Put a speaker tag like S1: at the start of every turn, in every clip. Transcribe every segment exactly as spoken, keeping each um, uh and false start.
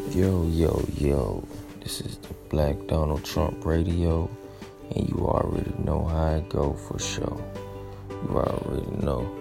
S1: Yo, yo, yo, this is the Black Donald Trump Radio, and you already know how it go for sure. You already know.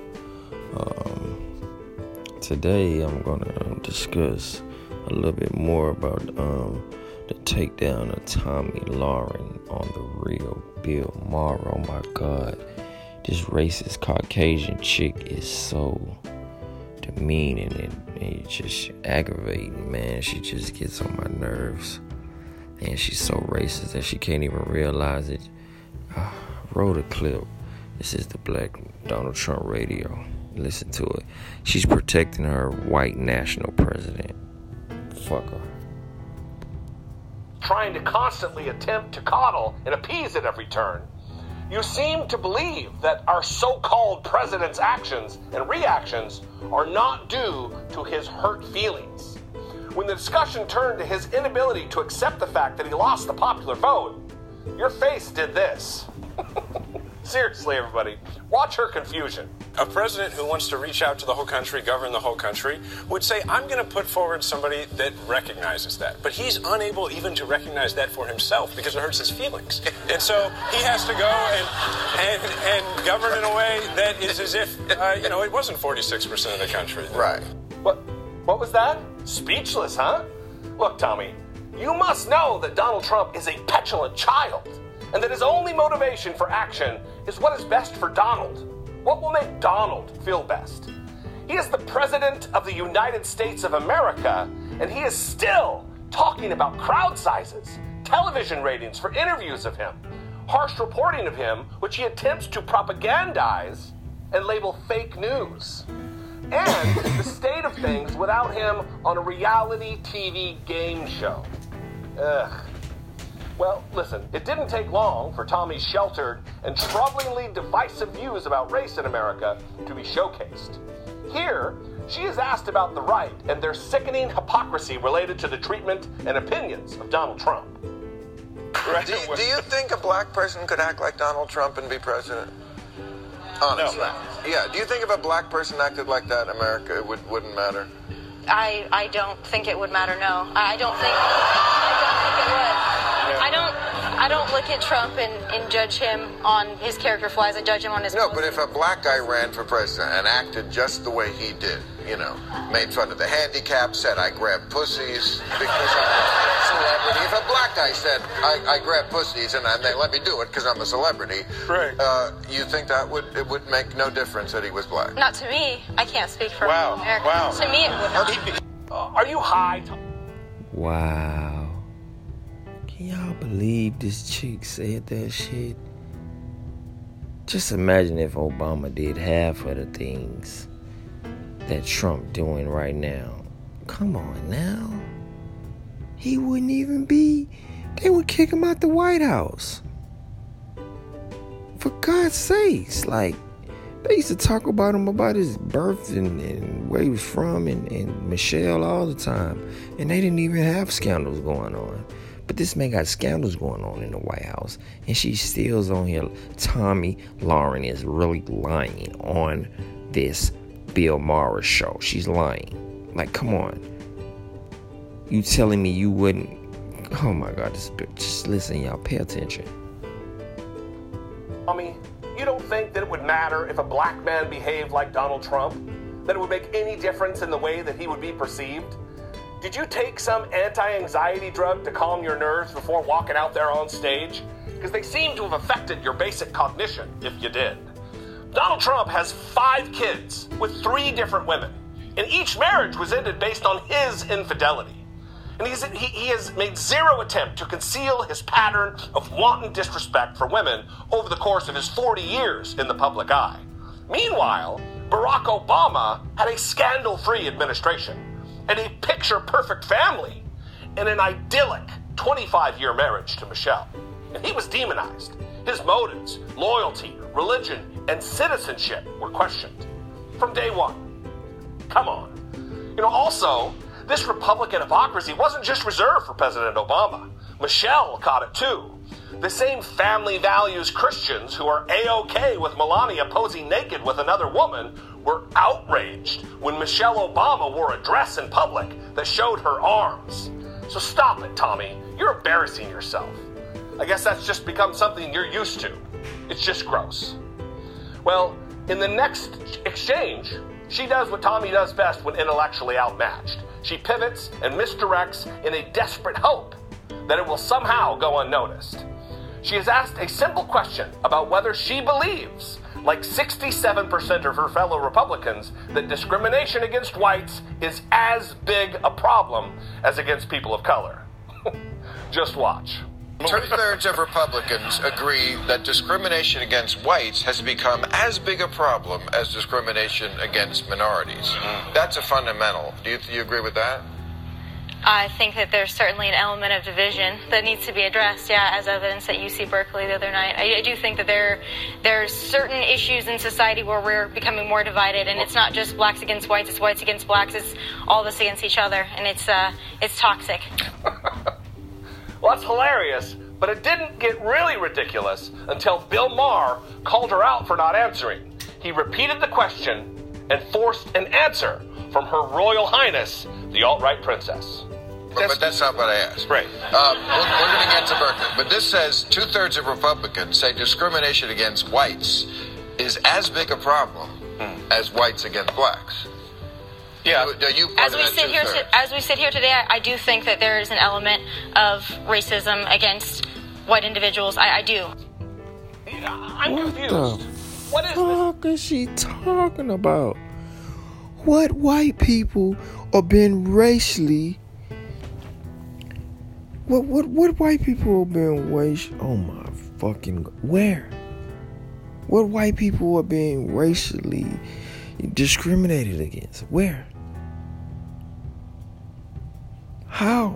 S1: Um, today I'm going to um, discuss a little bit more about um, the takedown of Tomi Lahren on the real Bill Maher. Oh my God, this racist Caucasian chick is so demeaning and it's just aggravating, man. She just gets on my nerves, and she's so racist that she can't even realize it. Uh, roll the clip. This is the Black Donald Trump Radio. Listen to it. She's protecting her white national president. Fuck her.
S2: Trying to constantly attempt to coddle and appease at every turn. You seem to believe that our so-called president's actions and reactions are not due to his hurt feelings. When the discussion turned to his inability to accept the fact that he lost the popular vote, your face did this. Seriously, everybody, watch her confusion.
S3: A president who wants to reach out to the whole country, govern the whole country, would say, I'm going to put forward somebody that recognizes that. But he's unable even to recognize that for himself because it hurts his feelings. And so he has to go and and, and govern in a way that is as if, uh, you know, it wasn't forty-six percent of the country.
S2: Right. What, what was that? Speechless, huh? Look, Tommy, you must know that Donald Trump is a petulant child, and that his only motivation for action is what is best for Donald. What will make Donald feel best? He is the president of the United States of America, and he is still talking about crowd sizes, television ratings for interviews of him, harsh reporting of him, which he attempts to propagandize and label fake news, and the state of things without him on a reality T V game show. Ugh. Well, listen, it didn't take long for Tommy's sheltered and troublingly divisive views about race in America to be showcased. Here, she is asked about the right and their sickening hypocrisy related to the treatment and opinions of Donald Trump.
S4: Right. Do, you, do you think a black person could act like Donald Trump and be president? Honestly.
S2: No.
S4: Yeah, do you think if a black person acted like that in America, it would, wouldn't matter?
S5: I, I don't think it would matter, no. I don't think, I don't think it would. I don't I don't look at Trump and, and judge him on his character flaws. I judge him on his...
S4: No, but if a black guy ran for president and acted just the way he did, you know, made fun of the handicapped, said I grab pussies because I'm a celebrity. If a black guy said I, I grab pussies and, and they let me do it because I'm a celebrity,
S3: right.
S4: uh, you think that would it would make no difference that he was black?
S5: Not to me. I can't speak for
S3: wow.
S5: America.
S3: Wow.
S5: To me, it would not.
S2: Uh, are you high?
S1: Wow. Can y'all believe this chick said that shit? Just imagine if Obama did half of the things that Trump doing right now. Come on now. He wouldn't even be... They would kick him out the White House. For God's sakes, like, they used to talk about him, about his birth and, and where he was from and, and Michelle all the time. And they didn't even have scandals going on. But this man got scandals going on in the White House, and she still's on here. Tomi Lahren is really lying on this Bill Maher show. She's lying. Like, come on. You telling me you wouldn't? Oh my God, just, just listen, y'all. Pay attention.
S2: Tommy, you don't think that it would matter if a black man behaved like Donald Trump? That it would make any difference in the way that he would be perceived? Did you take some anti-anxiety drug to calm your nerves before walking out there on stage? Because they seem to have affected your basic cognition, if you did. Donald Trump has five kids with three different women, and each marriage was ended based on his infidelity. And he's, he, he has made zero attempt to conceal his pattern of wanton disrespect for women over the course of his forty years in the public eye. Meanwhile, Barack Obama had a scandal-free administration, and a picture-perfect family, and an idyllic twenty-five-year marriage to Michelle. And he was demonized. His motives, loyalty, religion, and citizenship were questioned from day one. Come on. You know, also, this Republican hypocrisy wasn't just reserved for President Obama. Michelle caught it too. The same family values Christians who are A-OK with Melania posing naked with another woman were outraged when Michelle Obama wore a dress in public that showed her arms. So stop it, Tommy. You're embarrassing yourself. I guess that's just become something you're used to. It's just gross. Well, in the next exchange, she does what Tommy does best when intellectually outmatched. She pivots and misdirects in a desperate hope that it will somehow go unnoticed. She has asked a simple question about whether she believes, like sixty-seven percent of her fellow Republicans, that discrimination against whites is as big a problem as against people of color. Just watch.
S4: Two-thirds of Republicans agree that discrimination against whites has become as big a problem as discrimination against minorities. That's a fundamental. Do you, do you agree with that?
S5: I think that there's certainly an element of division that needs to be addressed, yeah, as evidenced at U C Berkeley the other night. I, I do think that there there's certain issues in society where we're becoming more divided, and it's not just blacks against whites, it's whites against blacks, it's all of us against each other, and it's uh, it's toxic.
S2: Well, that's hilarious, but it didn't get really ridiculous until Bill Maher called her out for not answering. He repeated the question and forced an answer from Her Royal Highness, the alt-right princess.
S4: But, but that's not what I asked.
S2: Right.
S4: Uh, we're we're going to get to Berkeley. But this says two-thirds of Republicans say discrimination against whites is as big a problem hmm. as whites against blacks.
S2: Yeah.
S4: Do, do you
S5: as we sit here, to, as we sit here today, I, I do think that there is an element of racism against white individuals. I, I do.
S2: Yeah, I'm
S1: what
S2: confused.
S1: The
S2: what is
S1: fuck
S2: this?
S1: is she talking about? What white people are being racially? What what what white people are being racial? Oh my fucking! Where? What white people are being racially discriminated against? Where? How?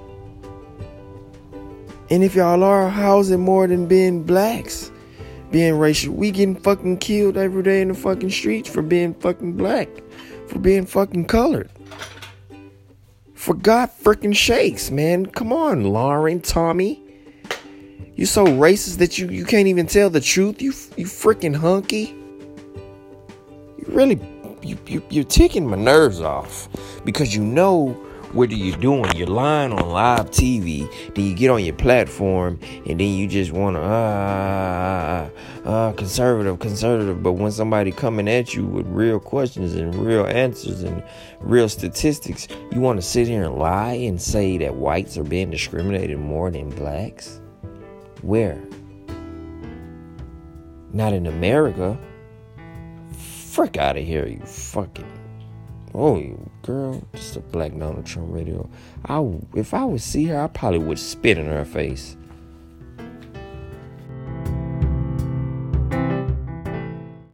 S1: And if y'all are, how's it more than being blacks? Being racial? We getting fucking killed every day in the fucking streets for being fucking black. For being fucking colored. For God freaking shakes, man. Come on, Lauren, Tommy. You so racist that you, you can't even tell the truth. You you freaking hunky. You really you, you you're ticking my nerves off because you know what are you doing? You're lying on live T V. Then you get on your platform and then you just want to uh, uh, conservative, conservative. But when somebody coming at you with real questions and real answers and real statistics, you want to sit here and lie and say that whites are being discriminated more than blacks? Where? Not in America. Frick out of here, you fucking. Oh, girl, this is a Black Donald Trump radio. I, if I would see her, I probably would spit in her face.